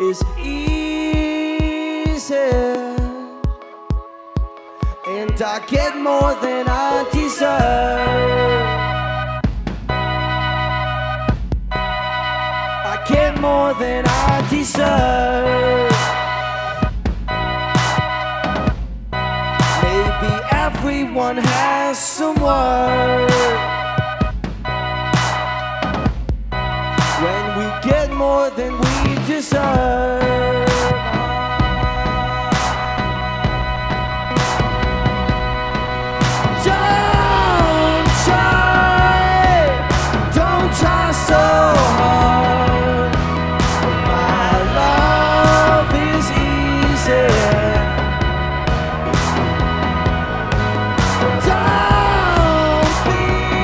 is easy, and I get more than I deserve. I get more than I deserve. Maybe everyone has some worth. When we get more than we deserve. Don't try so hard. My love is easy. Don't be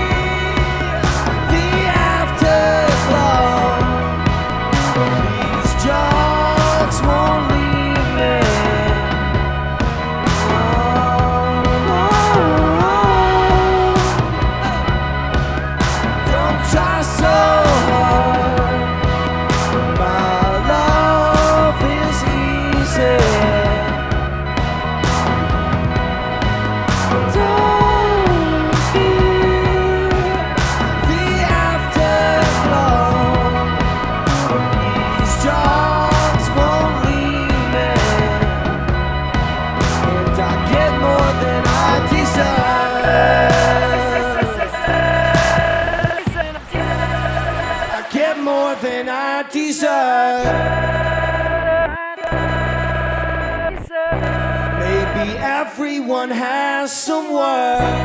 the afterglow. These drugs won't leave me. Don't try so hard. My love is easy. Don't be the afterglow. These drugs won't leave me, and I get more than I deserve. I get more than I deserve. Maybe everyone has some worth.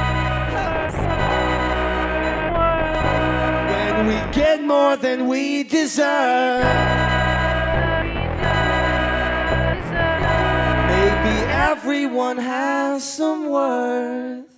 When we get more than we deserve. Maybe everyone has some worth.